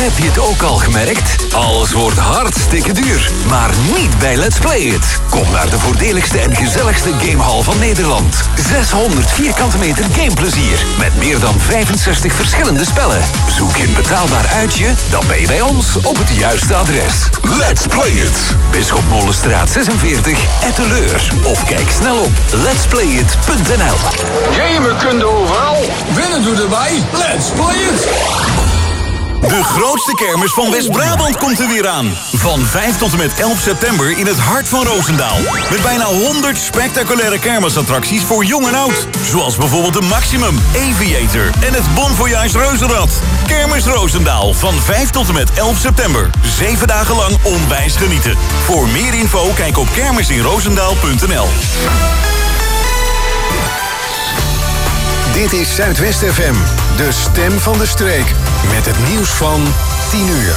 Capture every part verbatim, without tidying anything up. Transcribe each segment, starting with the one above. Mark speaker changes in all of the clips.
Speaker 1: Heb je het ook al gemerkt? Alles wordt hartstikke duur. Maar niet bij Let's Play It. Kom naar de voordeligste en gezelligste gamehall van Nederland. zeshonderd vierkante meter gameplezier. Met meer dan vijfenzestig verschillende spellen. Zoek je een betaalbaar uitje? Dan ben je bij ons op het juiste adres. Let's Play It. Bisschopmolenstraat zesenveertig, Etteleur. Of kijk snel op lets play it punt n l.
Speaker 2: Gamen kun je overal. Winnen doe erbij. Let's Play It.
Speaker 3: De grootste kermis van West-Brabant komt er weer aan. Van vijf tot en met elf september in het hart van Roosendaal. Met bijna honderd spectaculaire kermisattracties voor jong en oud. Zoals bijvoorbeeld de Maximum, Aviator en het Bon Voyage Reuzenrad. Kermis Roosendaal van vijf tot en met elf september. Zeven dagen lang onwijs genieten. Voor meer info kijk op kermisinroosendaal punt n l.
Speaker 4: Dit is Zuidwest F M, de stem van de streek. Met het nieuws van tien uur.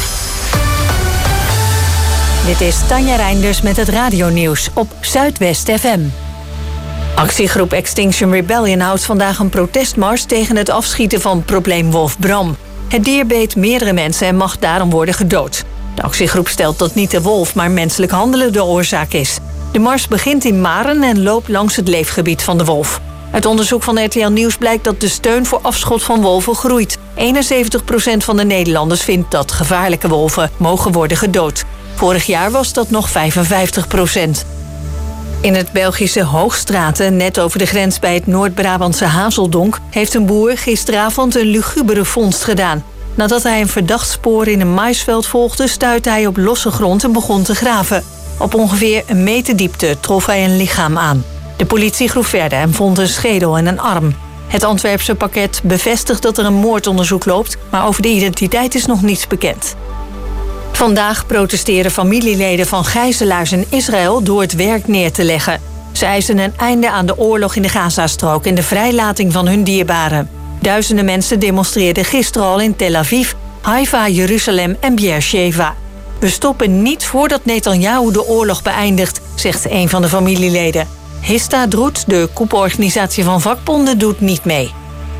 Speaker 5: Dit is Tanja Reinders met het radionieuws op Zuidwest F M. Actiegroep Extinction Rebellion houdt vandaag een protestmars tegen het afschieten van probleemwolf Bram. Het dier beet meerdere mensen en mag daarom worden gedood. De actiegroep stelt dat niet de wolf, maar menselijk handelen de oorzaak is. De mars begint in Maren en loopt langs het leefgebied van de wolf. Uit onderzoek van R T L Nieuws blijkt dat de steun voor afschot van wolven groeit. eenenzeventig procent van de Nederlanders vindt dat gevaarlijke wolven mogen worden gedood. Vorig jaar was dat nog vijfenvijftig procent. In het Belgische Hoogstraten, net over de grens bij het Noord-Brabantse Hazeldonk, heeft een boer gisteravond een lugubere vondst gedaan. Nadat hij een verdacht spoor in een maisveld volgde, stuitte hij op losse grond en begon te graven. Op ongeveer een meter diepte trof hij een lichaam aan. De politie groef verder en vond een schedel en een arm. Het Antwerpse parket bevestigt dat er een moordonderzoek loopt, maar over de identiteit is nog niets bekend. Vandaag protesteren familieleden van gijzelaars in Israël door het werk neer te leggen. Ze eisen een einde aan de oorlog in de Gazastrook en de vrijlating van hun dierbaren. Duizenden mensen demonstreerden gisteren al in Tel Aviv, Haifa, Jeruzalem en Beersheva. We stoppen niet voordat Netanyahu de oorlog beëindigt, zegt een van de familieleden. Histadrut, de koepelorganisatie van vakbonden, doet niet mee.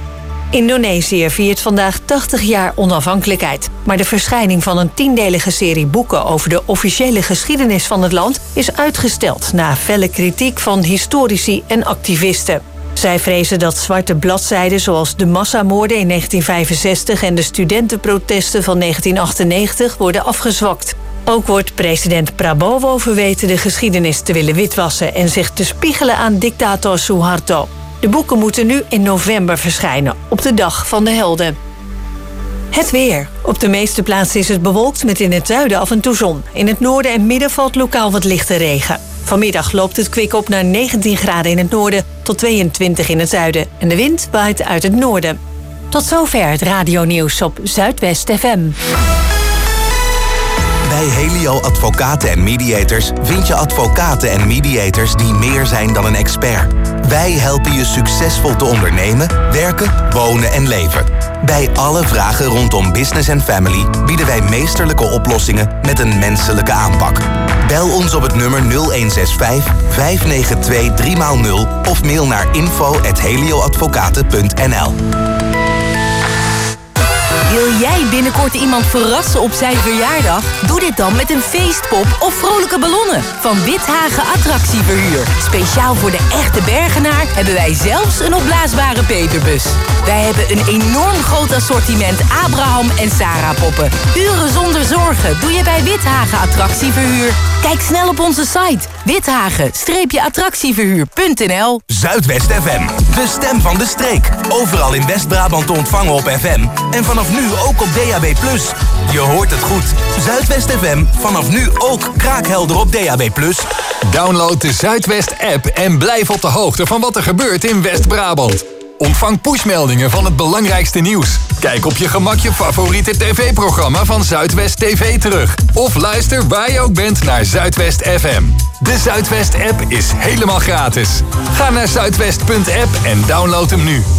Speaker 5: Indonesië viert vandaag tachtig jaar onafhankelijkheid. Maar de verschijning van een tiendelige serie boeken over de officiële geschiedenis van het land is uitgesteld na felle kritiek van historici en activisten. Zij vrezen dat zwarte bladzijden zoals de massamoorden in negentien vijfenzestig en de studentenprotesten van negentien achtennegentig worden afgezwakt. Ook wordt president Prabowo verweten de geschiedenis te willen witwassen en zich te spiegelen aan dictator Suharto. De boeken moeten nu in november verschijnen, op de dag van de helden. Het weer. Op de meeste plaatsen is het bewolkt met in het zuiden af en toe zon. In het noorden en midden valt lokaal wat lichte regen. Vanmiddag loopt het kwik op naar negentien graden in het noorden tot tweeëntwintig in het zuiden. En de wind waait uit het noorden. Tot zover het radionieuws op Zuidwest F M.
Speaker 6: Bij Helio Advocaten en Mediators vind je advocaten en mediators die meer zijn dan een expert. Wij helpen je succesvol te ondernemen, werken, wonen en leven. Bij alle vragen rondom business en family bieden wij meesterlijke oplossingen met een menselijke aanpak. Bel ons op het nummer nul een zes vijf, vijf negen twee, drie nul of mail naar info at helioadvocaten punt n l.
Speaker 7: Wil jij binnenkort iemand verrassen op zijn verjaardag? Doe dit dan met een feestpop of vrolijke ballonnen van Withagen Attractieverhuur. Speciaal voor de echte Bergenaar hebben wij zelfs een opblaasbare peperbus. Wij hebben een enorm groot assortiment Abraham en Sarah poppen. Uren zonder zorgen doe je bij Withagen Attractieverhuur. Kijk snel op onze site withagen attractieverhuur punt n l.
Speaker 6: Zuidwest F M, de stem van de streek. Overal in West-Brabant te ontvangen op F M. En vanaf nu ook op D A B plus. Je hoort het goed. Zuidwest F M, vanaf nu ook kraakhelder op D A B plus.
Speaker 1: Download de Zuidwest-app en blijf op de hoogte van wat er gebeurt in West-Brabant. Ontvang pushmeldingen van het belangrijkste nieuws. Kijk op je gemak je favoriete tv-programma van Zuidwest T V terug. Of luister waar je ook bent naar Zuidwest F M. De Zuidwest-app is helemaal gratis. Ga naar zuidwest punt app en download hem nu.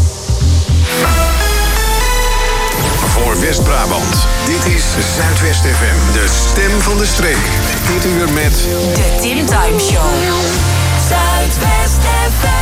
Speaker 4: Voor West-Brabant, dit is Zuidwest F M, de stem van de streek. Dit uur met...
Speaker 7: De Tim Time Show. Zuidwest F M.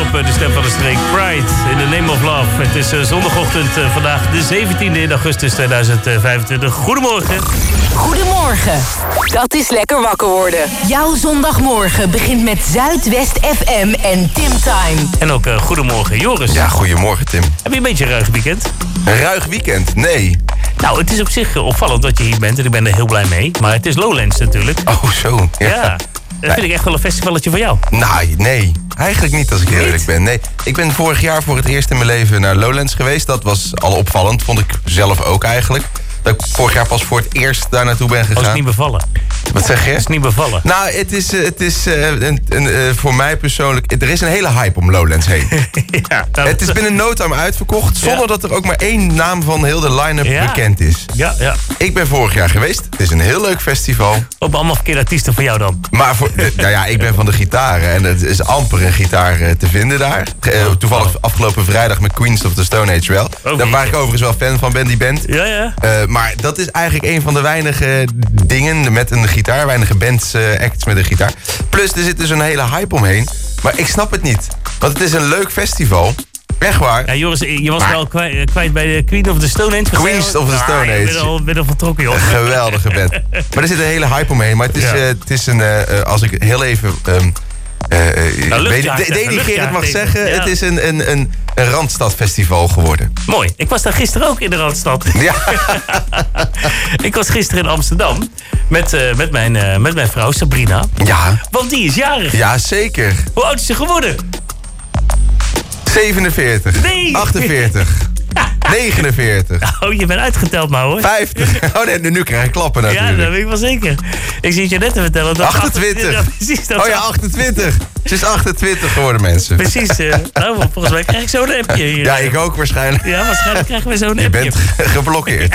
Speaker 8: op de stem van de streek. Pride, in the name of love. Het is uh, zondagochtend, uh, vandaag de zeventiende augustus tweeduizend vijfentwintig. Goedemorgen.
Speaker 7: Goedemorgen. Dat is lekker wakker worden. Jouw zondagmorgen begint met Zuidwest F M en Tim Time.
Speaker 8: En ook uh, goedemorgen, Joris.
Speaker 9: Ja, goedemorgen, Tim.
Speaker 8: Heb je een beetje een ruig weekend?
Speaker 9: Een ruig weekend? Nee.
Speaker 8: Nou, het is op zich opvallend dat je hier bent en ik ben er heel blij mee. Maar het is Lowlands natuurlijk.
Speaker 9: Oh, zo. Ja.
Speaker 8: ja. Dat vind ik echt wel een festivalletje van jou.
Speaker 9: Nou, nee. Eigenlijk niet, als ik heel eerlijk ben. Nee, ik ben vorig jaar voor het eerst in mijn leven naar Lowlands geweest. Dat was al opvallend, vond ik zelf ook eigenlijk. Dat ik vorig jaar pas voor het eerst daar naartoe ben gegaan.
Speaker 8: Oh, is niet bevallen.
Speaker 9: Wat zeg je?
Speaker 8: Het is niet bevallen.
Speaker 9: Nou, het is, het is uh, een, een, uh, voor mij persoonlijk... Er is een hele hype om Lowlands heen. ja, dat... Het is binnen no time uitverkocht... zonder ja. dat er ook maar één naam van heel de line-up ja. bekend is.
Speaker 8: Ja, ja.
Speaker 9: Ik ben vorig jaar geweest. Het is een heel leuk festival.
Speaker 8: Ook allemaal verkeerde artiesten voor jou dan?
Speaker 9: Maar voor, nou ja, ik ben van de gitaren. En het is amper een gitaar uh, te vinden daar. Uh, toevallig afgelopen vrijdag met Queens of the Stone Age wel. Oh, daar waar ik overigens wel fan van ben, die band.
Speaker 8: Ja, ja.
Speaker 9: Uh, maar dat is eigenlijk een van de weinige dingen met een gitaar. Weinige bands, uh, acts met een gitaar. Plus, er zit dus een hele hype omheen. Maar ik snap het niet. Want het is een leuk festival. Echt waar.
Speaker 8: Ja, Joris, je was maar... wel kwijt, kwijt bij de Queen of the Stone Age.
Speaker 9: Queens of the Stone Age.
Speaker 8: Ik ben al, ben al vertrokken, joh.
Speaker 9: Een geweldige band. Maar er zit een hele hype omheen. Maar het is, ja. uh, het is een, uh, als ik heel even... Um, Uh, nou, denigrerend mag zeggen, ja. Het is een, een, een, een Randstadfestival geworden.
Speaker 8: Mooi. Ik was daar gisteren ook in de Randstad. Ja. Ik was gisteren in Amsterdam met, uh, met, mijn, uh, met mijn vrouw Sabrina.
Speaker 9: Ja.
Speaker 8: Want die is jarig.
Speaker 9: Ja, zeker.
Speaker 8: Hoe oud is ze geworden?
Speaker 9: zevenenveertig.
Speaker 8: Nee.
Speaker 9: achtenveertig. negenenveertig.
Speaker 8: Oh, je bent uitgeteld maar hoor.
Speaker 9: vijftig. Oh nee, nu krijg ik klappen natuurlijk.
Speaker 8: Ja, dat weet ik wel zeker. Ik zie het je net te vertellen. Dat
Speaker 9: achtentwintig.
Speaker 8: Ja, precies, dat
Speaker 9: oh ja, achtentwintig. Ze is achtentwintig geworden, mensen.
Speaker 8: Precies. Uh, nou, volgens mij krijg ik zo'n appje hier.
Speaker 9: Ja, ik ook waarschijnlijk.
Speaker 8: Ja, waarschijnlijk krijgen we zo'n appje.
Speaker 9: Je bent geblokkeerd.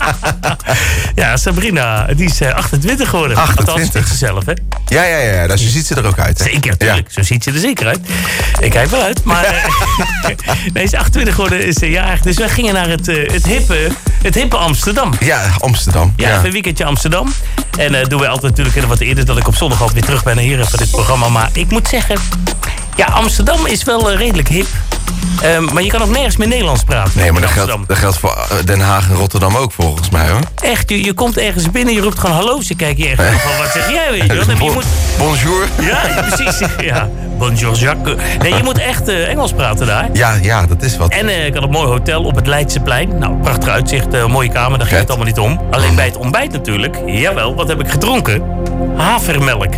Speaker 8: Ja, Sabrina, die is achtentwintig geworden.
Speaker 9: achtentwintig.
Speaker 8: Althans, ze zelf, hè?
Speaker 9: Ja, ja, ja. Dus zo ziet ze er ook uit. Hè?
Speaker 8: Zeker, tuurlijk. Ja. Zo ziet ze er zeker uit. Ik kijk wel uit, maar... nee, ze is achtentwintig geworden, is jarig. Dus wij gingen naar het, uh, het, hippe, het hippe Amsterdam.
Speaker 9: Ja, Amsterdam.
Speaker 8: Ja, ja. Even een weekendje Amsterdam. En uh, doen wij altijd natuurlijk wat eerder dat ik op zondag altijd weer terug ben hier voor dit programma. Maar ik moet zeggen, ja, Amsterdam is wel uh, redelijk hip. Um, maar je kan ook nergens meer Nederlands praten.
Speaker 9: Nee, maar dat geldt, dat geldt voor Den Haag en Rotterdam ook volgens mij, hoor.
Speaker 8: Echt, je, je komt ergens binnen, je roept gewoon hallo. Ze kijken je echt ja. van, wat zeg jij? Weet je,
Speaker 9: bon,
Speaker 8: je moet...
Speaker 9: Bonjour.
Speaker 8: Ja, precies. Ja. Bonjour Jacques. Nee, je moet echt uh, Engels praten daar.
Speaker 9: Ja, ja, dat is wat.
Speaker 8: En uh, ik had een mooi hotel op het Leidseplein. Nou, prachtig uitzicht, uh, mooie kamer, daar ging het allemaal niet om. Alleen bij het ontbijt natuurlijk. Jawel, wat heb ik gedronken? Havermelk.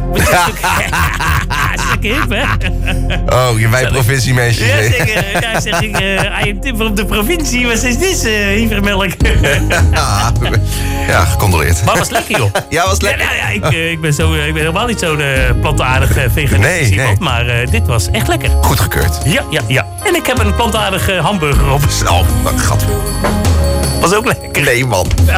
Speaker 8: Hartstikke hip, hè?
Speaker 9: Oh, je wij provinciemensjes.
Speaker 8: Ja, zeg, uh, ja, zeg ik, uh, I am Tim van de provincie. Wat is dit, uh, havermelk?
Speaker 9: Ja, gecontroleerd.
Speaker 8: Maar was lekker, joh.
Speaker 9: Ja, was lekker.
Speaker 8: Ja, nou, ja, ik, uh, ik, ben zo, uh, ik ben helemaal niet zo'n uh, plantaardig uh, veganistisch
Speaker 9: nee,
Speaker 8: iemand.
Speaker 9: Nee.
Speaker 8: Maar uh, dit was echt lekker.
Speaker 9: Goedgekeurd.
Speaker 8: Ja, ja, ja. En ik heb een plantaardige hamburger op.
Speaker 9: Oh, gat.
Speaker 8: Was ook lekker.
Speaker 9: Nee, man.
Speaker 8: Ja.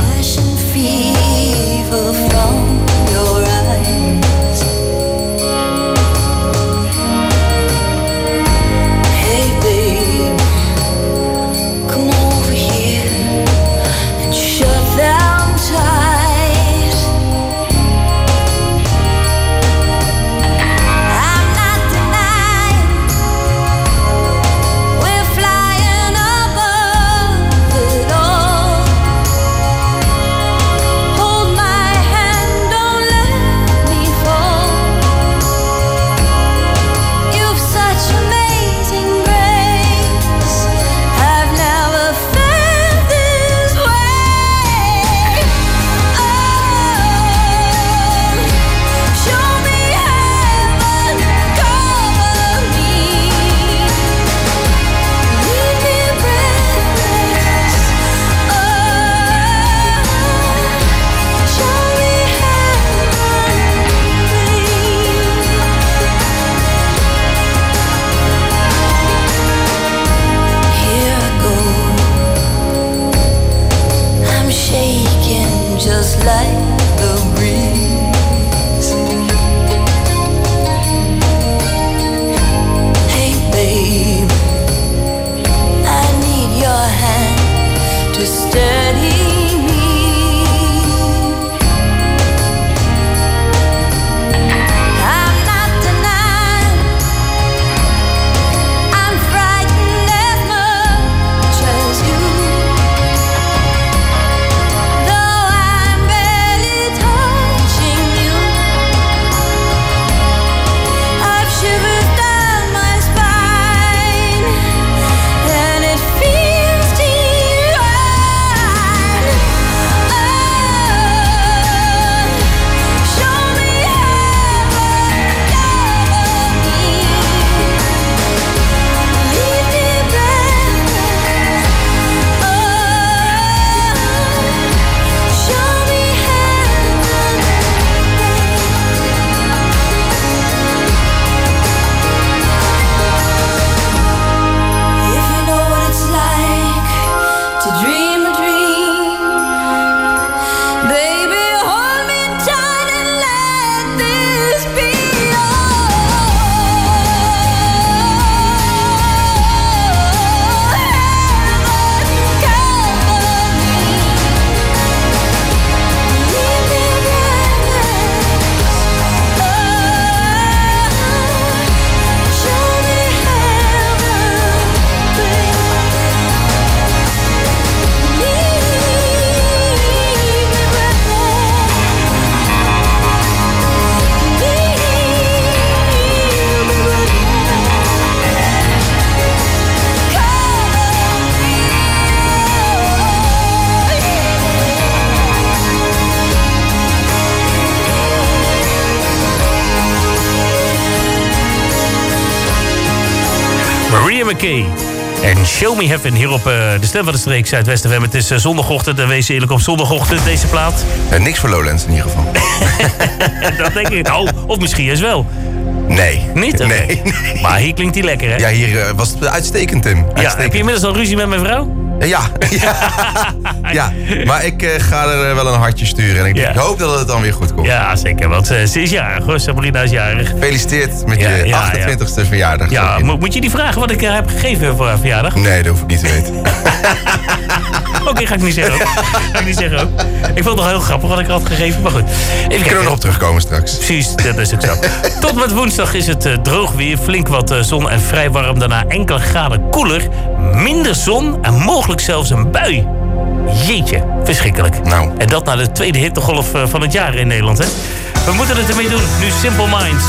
Speaker 10: Hold my hand
Speaker 8: Miriam McKay. En Show Me Heaven hier op uh, de Stem van de Streek, Zuidwest F M. Het is uh, zondagochtend en wees eerlijk op zondagochtend deze plaat.
Speaker 9: Uh, niks voor Lowlands in ieder geval.
Speaker 8: Dat denk ik. Oh, of misschien is wel.
Speaker 9: Nee.
Speaker 8: Niet?
Speaker 9: Nee, nee.
Speaker 8: Maar hier klinkt hij lekker, hè?
Speaker 9: Ja, hier uh, was het uitstekend, Tim. Uitstekend.
Speaker 8: Ja, heb je inmiddels al ruzie met mijn vrouw?
Speaker 9: Ja, ja. ja. Maar ik uh, ga er uh, wel een hartje sturen. En ik,
Speaker 8: Ja.
Speaker 9: ik hoop dat het dan weer goed komt.
Speaker 8: Ja, zeker. Want uh, ze is jarig, hoor. Sabrina is jarig.
Speaker 9: Gefeliciteerd met
Speaker 8: Ja,
Speaker 9: je
Speaker 8: ja,
Speaker 9: achtentwintigste verjaardag.
Speaker 8: Ja, mo- moet je die vragen wat ik haar heb gegeven voor haar verjaardag?
Speaker 9: Nee, dat hoef ik niet te weten.
Speaker 8: Oké, okay, ga ik niet zeggen ook. Ga ik niet zeggen ook. Ik vond het nog heel grappig wat ik had gegeven, maar goed. Even
Speaker 9: Kunnen
Speaker 8: kijken.
Speaker 9: we nog op terugkomen straks.
Speaker 8: Precies, dat is ook zo. Tot met woensdag is het uh, droog weer. Flink wat uh, zon en vrij warm. Daarna enkele graden koeler. Minder zon en mogelijk zelfs een bui. Jeetje, verschrikkelijk.
Speaker 9: Nou.
Speaker 8: En dat na de tweede hittegolf uh, van het jaar in Nederland, hè? We moeten het ermee doen. Nu Simple Minds.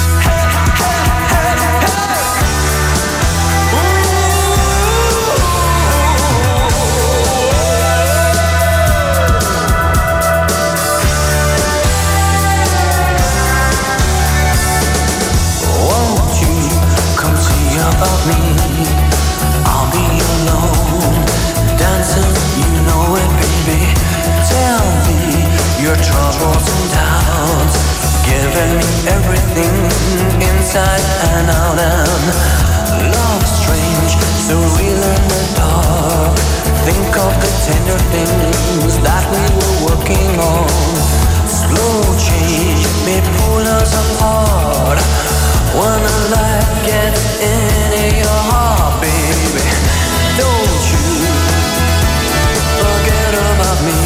Speaker 10: About me, I'll be alone, dancing, you know it, baby. Tell me your troubles and doubts, giving me everything inside and out. And love strange, so real in the dark. Think of the tender things that we were working on. Slow change may pull us apart. When the light gets into your heart, baby, don't you forget about me.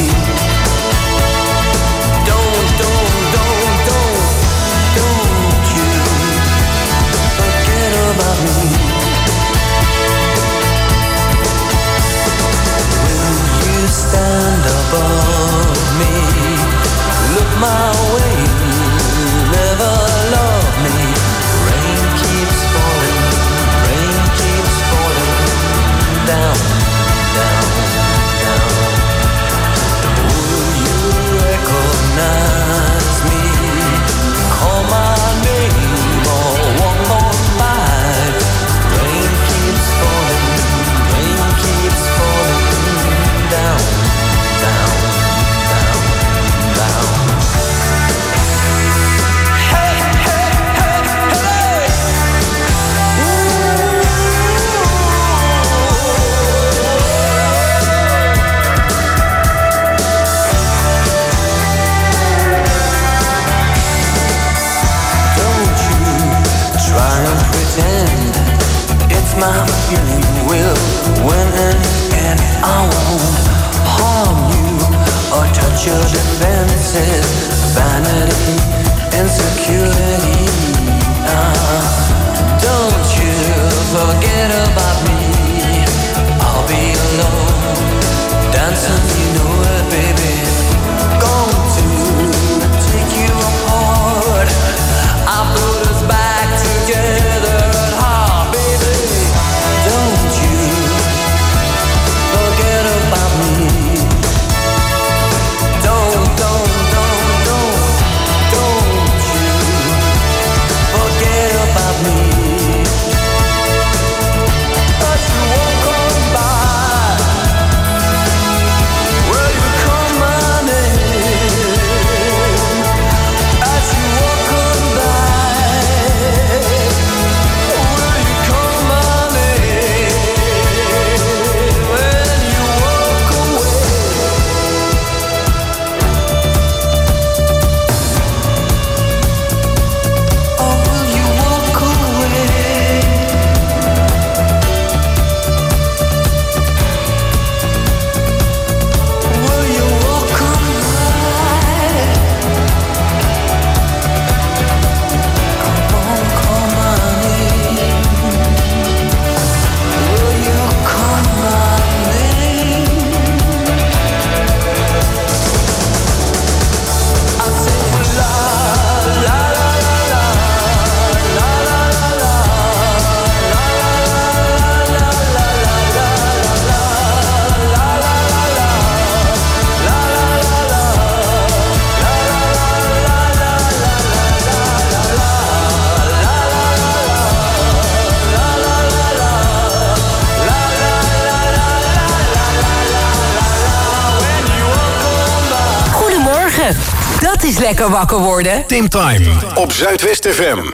Speaker 10: Don't, don't, don't, don't, don't you forget about me. Will you stand above me? Look my way, never love me. Rain keeps falling, rain keeps falling down, down, down. Will you recognize me? Call my name or walk on by. Rain keeps falling, rain keeps falling down, down, down, down. Try and pretend it's my feeling will win in the end. I won't harm you or touch your defenses, vanity, insecurity. Uh, don't you forget about me. I'll be alone, dancing, you know it, baby. Going to take you apart. I put us back together at heart, baby. Don't you forget about me. Don't, don't, don't, don't, don't
Speaker 7: Dat is lekker wakker worden.
Speaker 4: Tim Time op Zuidwest F M.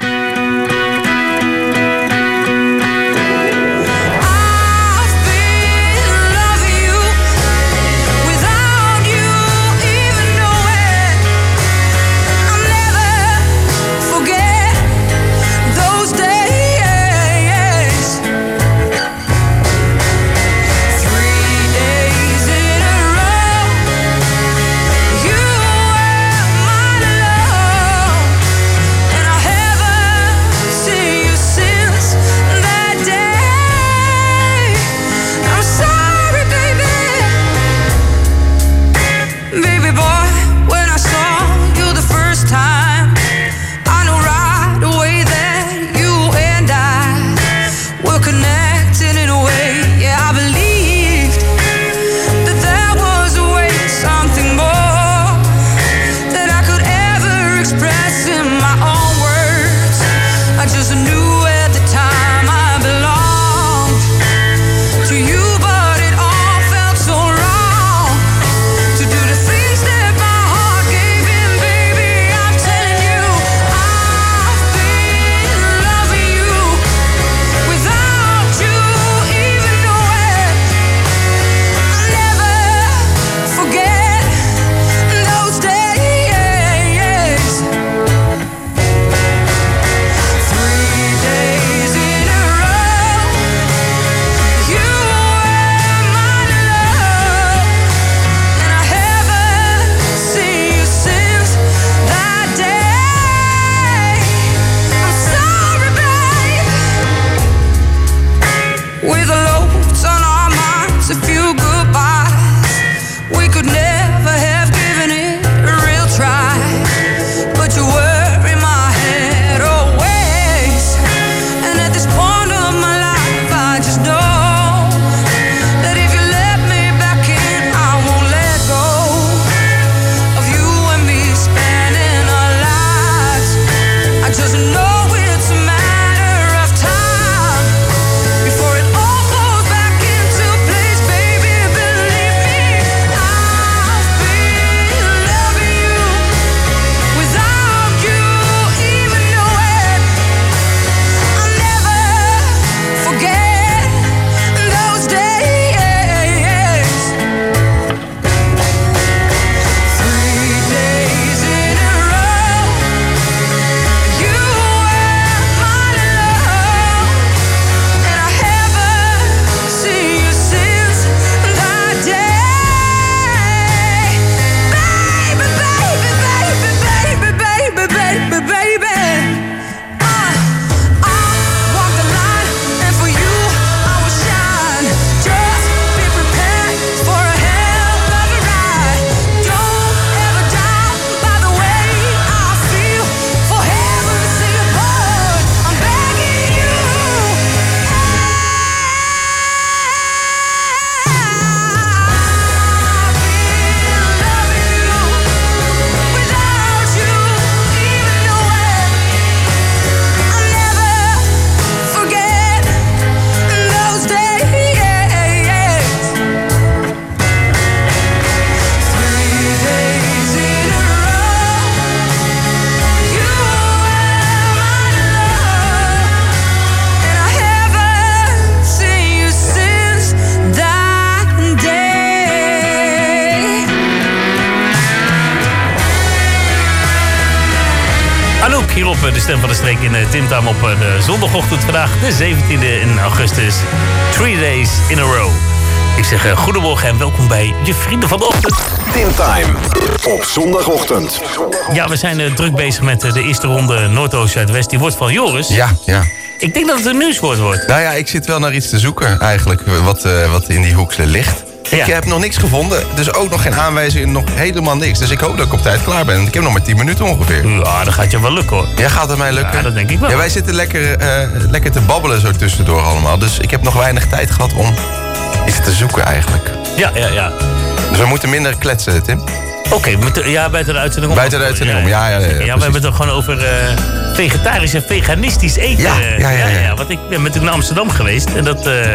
Speaker 8: Hier op de Stem van de Streek in Tim Time op de zondagochtend vandaag, de zeventiende augustus. Three days in a row. Ik zeg uh, goedemorgen en welkom bij je vrienden van de ochtend.
Speaker 4: Tim Time op zondagochtend.
Speaker 8: Ja, we zijn uh, druk bezig met uh, de eerste ronde Noordoost-Zuidwest. Die wordt van Joris.
Speaker 9: Ja, ja.
Speaker 8: Ik denk dat het een nieuwswoord wordt.
Speaker 9: Nou ja, ik zit wel naar iets te zoeken eigenlijk, wat, uh, wat in die hoek ligt. Ja. Ik heb nog niks gevonden, dus ook nog geen aanwijzingen, nog helemaal niks. Dus ik hoop dat ik op tijd klaar ben. Ik heb nog maar tien minuten ongeveer.
Speaker 8: Ja, dat gaat je wel lukken hoor.
Speaker 9: Ja, gaat het mij lukken?
Speaker 8: Ja, dat denk ik wel.
Speaker 9: Ja, wij zitten lekker, uh, lekker te babbelen zo tussendoor allemaal. Dus ik heb nog weinig tijd gehad om iets te zoeken eigenlijk.
Speaker 8: Ja, ja, ja.
Speaker 9: Dus we moeten minder kletsen, Tim.
Speaker 8: Oké, okay, ja, buiten de uitzending om.
Speaker 9: Buiten de uitzending om, ja, ja, ja. Ja,
Speaker 8: ja we hebben het toch gewoon over uh, vegetarisch en veganistisch eten.
Speaker 9: Ja, ja, ja. ja, ja.
Speaker 8: ja, ja want ik ben natuurlijk naar Amsterdam geweest en dat... Uh,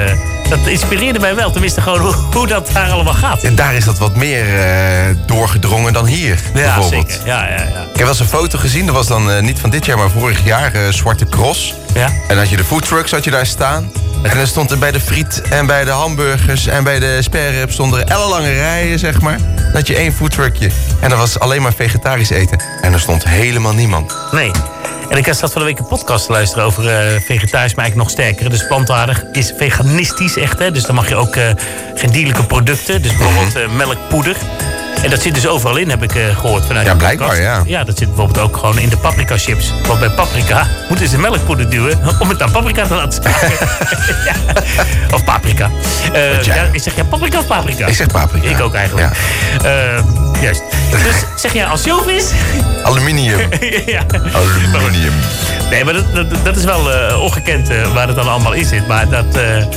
Speaker 8: dat inspireerde mij wel. Tenminste gewoon hoe, hoe dat daar allemaal gaat.
Speaker 9: En daar is dat wat meer uh, doorgedrongen dan hier,
Speaker 8: ja,
Speaker 9: bijvoorbeeld.
Speaker 8: Zeker. Ja, ja, ja.
Speaker 9: Ik heb wel eens een foto gezien, dat was dan uh, niet van dit jaar, maar vorig jaar, uh, Zwarte Cross.
Speaker 8: Ja.
Speaker 9: En dan had je de foodtrucks had je daar staan. En dan stond er bij de friet en bij de hamburgers en bij de sperrip stonden er ellenlange rijen, zeg maar. Dan had je één foodtruckje. En dat was alleen maar vegetarisch eten. En er stond helemaal niemand.
Speaker 8: Nee. En ik zat van de week een podcast te luisteren over uh, vegetarisch, maar eigenlijk nog sterker. Dus plantaardig is veganistisch echt, hè. Dus dan mag je ook uh, geen dierlijke producten. Dus bijvoorbeeld uh, melkpoeder. En dat zit dus overal in, heb ik uh, gehoord vanuit
Speaker 9: ja,
Speaker 8: de
Speaker 9: blijkbaar,
Speaker 8: podcast.
Speaker 9: ja.
Speaker 8: Ja, dat zit bijvoorbeeld ook gewoon in de paprika chips. Want bij paprika moeten ze melkpoeder duwen om het naar paprika te laten smaken. Ja. Of paprika. Uh, ja, ik zeg ja, paprika of paprika?
Speaker 9: Ik zeg paprika.
Speaker 8: Ik ook eigenlijk. Ja. Uh, juist. Dus zeg jij ansjovis?
Speaker 9: Aluminium.
Speaker 8: Ja.
Speaker 9: Aluminium.
Speaker 8: Nee, maar dat, dat, dat is wel uh, ongekend uh, waar het dan allemaal in zit. Maar dat, uh, uh,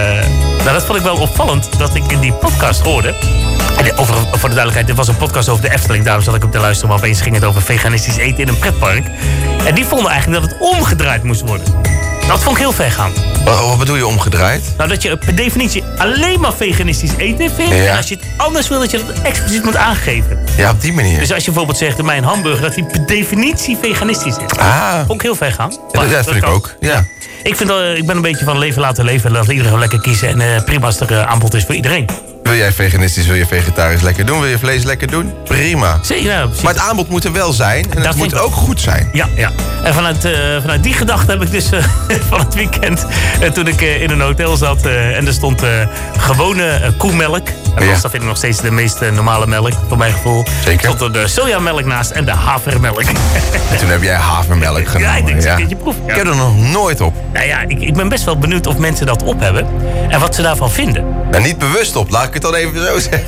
Speaker 8: nou, dat vond ik wel opvallend dat ik in die podcast hoorde. En over, voor de duidelijkheid, dit was een podcast over de Efteling. Daarom zat ik op te luisteren, maar opeens ging het over veganistisch eten in een pretpark. En die vonden eigenlijk dat het omgedraaid moest worden. Dat vond ik heel ver gaan.
Speaker 9: Wat, wat bedoel je omgedraaid?
Speaker 8: Nou, dat je per definitie alleen maar veganistisch eten vindt. Ja. En als je het anders wil, dat je dat expliciet moet aangeven.
Speaker 9: Ja, op die manier.
Speaker 8: Dus als je bijvoorbeeld zegt, mijn hamburger, dat die per definitie veganistisch is.
Speaker 9: Ah.
Speaker 8: Vond ik heel ver gaan.
Speaker 9: Ja, dat, dat vind ik ook, ja. ja.
Speaker 8: Ik, vind, uh, ik ben een beetje van leven laten leven. Laat iedereen lekker kiezen. En uh, prima als er uh, aanbod is voor iedereen.
Speaker 9: Wil jij veganistisch, wil je vegetarisch lekker doen? Wil je vlees lekker doen? Prima.
Speaker 8: Zeker, ja,
Speaker 9: maar het aanbod moet er wel zijn. En dat het moet ook goed zijn.
Speaker 8: Ja, ja. En vanuit, uh, vanuit die gedachte heb ik dus uh, van het weekend... Uh, toen ik uh, in een hotel zat uh, en er stond uh, gewone uh, koemelk. En ja. Dat vind ik nog steeds de meest uh, normale melk, voor mijn gevoel.
Speaker 9: Zeker.
Speaker 8: Stond er de sojamelk naast en de havermelk.
Speaker 9: En toen heb jij havermelk genomen.
Speaker 8: Ja, ik denk,
Speaker 9: ja.
Speaker 8: een keertje proef. Ja.
Speaker 9: Ik heb er nog nooit op.
Speaker 8: Nou ja, ik, ik ben best wel benieuwd of mensen dat op hebben. En wat ze daarvan vinden.
Speaker 9: Nou, niet bewust op, laat ik het dan even zo zeggen.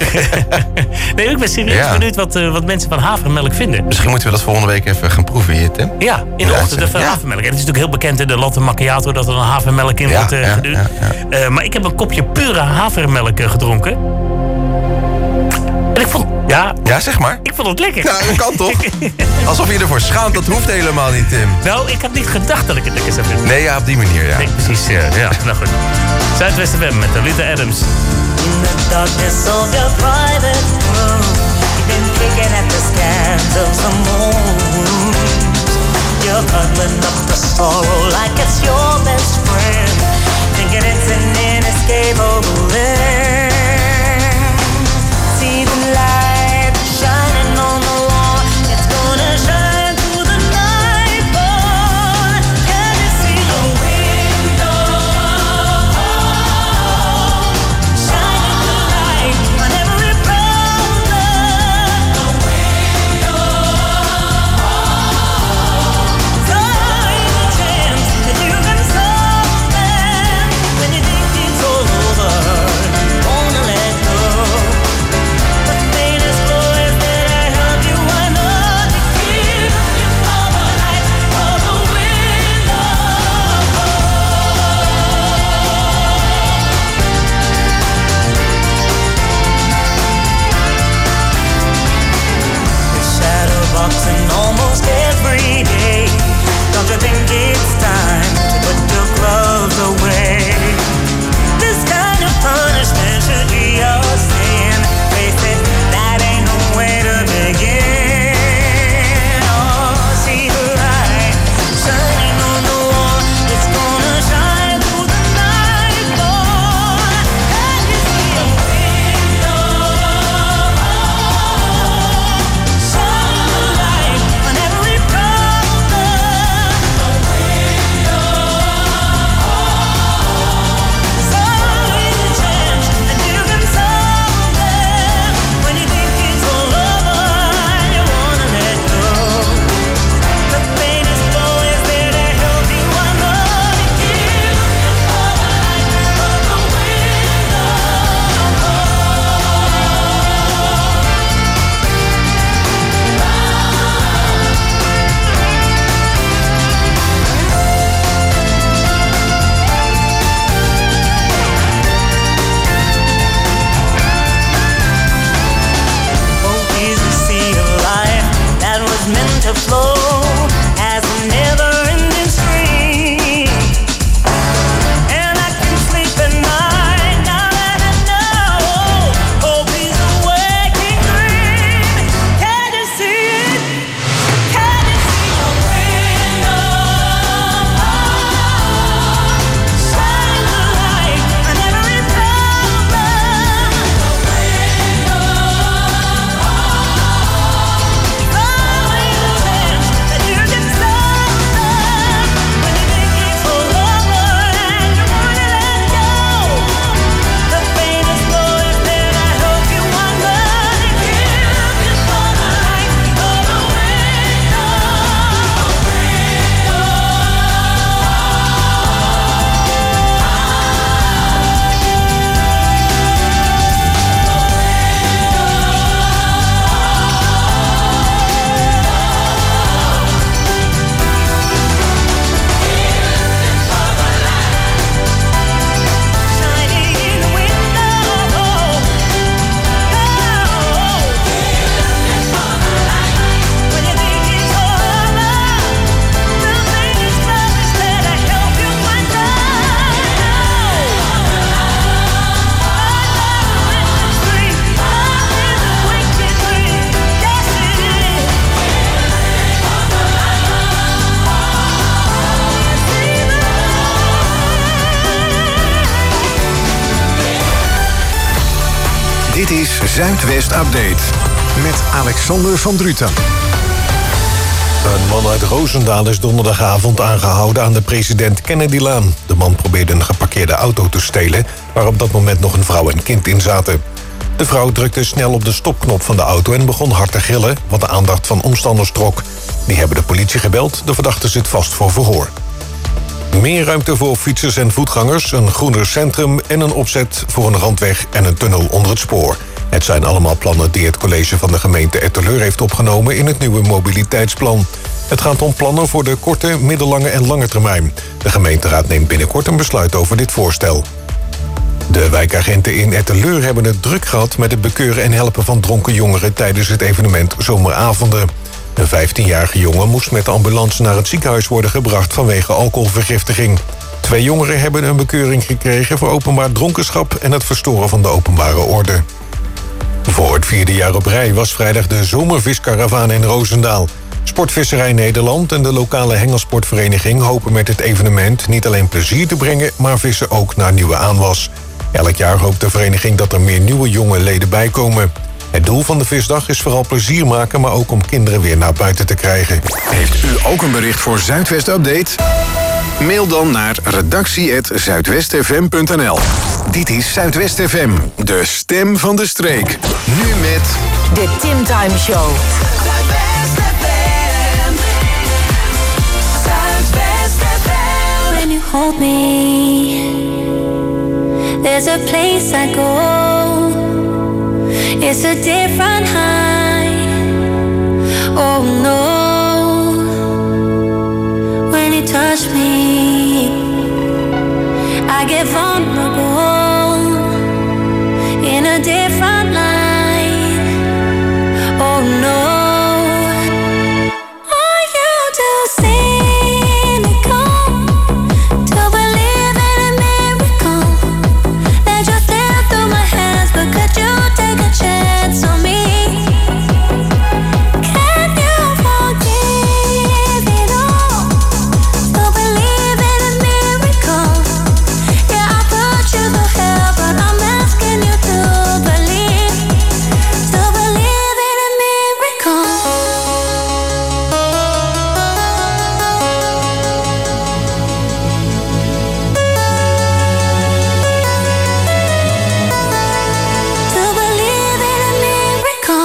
Speaker 8: Nee, ik ben serieus ja. benieuwd wat, uh, wat mensen van havermelk vinden.
Speaker 9: Misschien moeten we dat volgende week even gaan proeven hier, Tim.
Speaker 8: Ja, in de ochtend van ja. havermelk. En het is natuurlijk heel bekend in de latte macchiato dat er een havermelk in ja, wordt uh, ja, geduwd. Ja, ja. Uh, maar ik heb een kopje pure havermelk uh, gedronken. En ik vond... Ja,
Speaker 9: ja, zeg maar.
Speaker 8: Ik vond het lekker.
Speaker 9: Ja, dat kan toch? Alsof je ervoor schaamt, dat hoeft helemaal niet, Tim.
Speaker 8: Nou, ik had niet gedacht dat ik het lekker zou vinden.
Speaker 9: Nee, ja, op die manier, ja.
Speaker 8: Nee, precies, ja. ja. Nou goed. Zuidwest F M met Luther Adams.
Speaker 10: In the darkness of your private room, you've been picking at the scans of the moon. You're cuddling up the sorrow like it's your best friend, thinking it's an inescapable end. See the light shining on the wall, it's gonna shine through the night fall. Can you see the window shining the light on every problem? The window time the chance that you can solve them when you think it's all over.
Speaker 4: Dit is Zuidwest Update met Alexander van Druten.
Speaker 11: Een man uit Roosendaal is donderdagavond aangehouden aan de President Kennedylaan. De man probeerde een geparkeerde auto te stelen, waar op dat moment nog een vrouw en kind in zaten. De vrouw drukte snel op de stopknop van de auto en begon hard te gillen, wat de aandacht van omstanders trok. Die hebben de politie gebeld, de verdachte zit vast voor verhoor. Meer ruimte voor fietsers en voetgangers, een groener centrum en een opzet voor een randweg en een tunnel onder het spoor. Het zijn allemaal plannen die het college van de gemeente Etteleur heeft opgenomen in het nieuwe mobiliteitsplan. Het gaat om plannen voor de korte, middellange en lange termijn. De gemeenteraad neemt binnenkort een besluit over dit voorstel. De wijkagenten in Etteleur hebben het druk gehad met het bekeuren en helpen van dronken jongeren tijdens het evenement Zomeravonden. Een vijftienjarige jongen moest met de ambulance naar het ziekenhuis worden gebracht vanwege alcoholvergiftiging. Twee jongeren hebben een bekeuring gekregen voor openbaar dronkenschap en het verstoren van de openbare orde. Voor het vierde jaar op rij was vrijdag de zomerviskaravaan in Roosendaal. Sportvisserij Nederland en de lokale hengelsportvereniging hopen met het evenement niet alleen plezier te brengen, maar vissen ook naar nieuwe aanwas. Elk jaar hoopt de vereniging dat er meer nieuwe jonge leden bijkomen. Het doel van de visdag is vooral plezier maken, maar ook om kinderen weer naar buiten te krijgen.
Speaker 4: Heeft u ook een bericht voor Zuidwest Update? Mail dan naar redactie apenstaartje zuidwestfm punt n l. Dit is Zuidwest F M, de stem van de streek. Nu met...
Speaker 7: De Tim Time Show.
Speaker 12: When you hold me, there's a place I go. It's a different high. Oh no. When you touch me, I get vulnerable in a different light. Oh no. Are you too cynical to believe in a miracle that just slipped through my hands? But could you take a chance on me? Can you forgive it all? To believe in a miracle. Yeah, I put you through hell, but I'm asking you to believe, to believe in a miracle. To believe in a miracle.